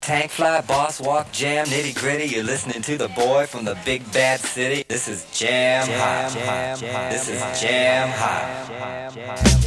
Tank fly, boss walk, jam, nitty gritty. You're listening to the boy from the big bad city. This is Jam Hot. This is Jam Hot.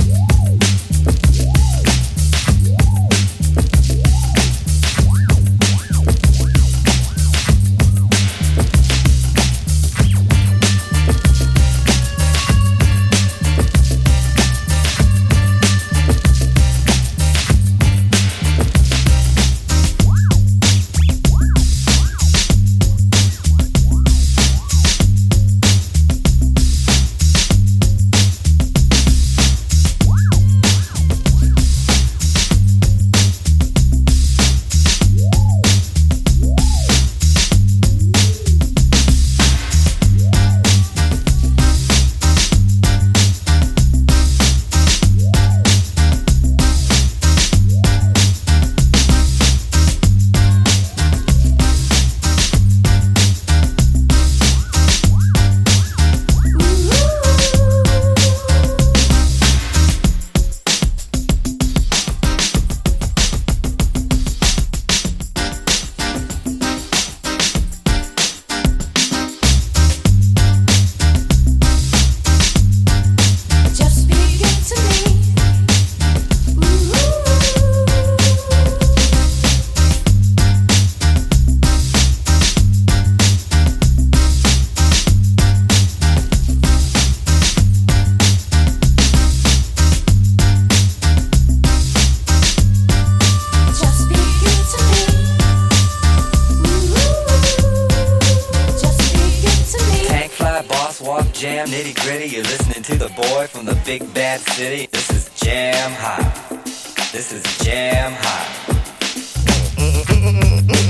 Jam, nitty gritty, you're listening to the boy from the big bad city. This is Jam Hot. This is Jam Hot.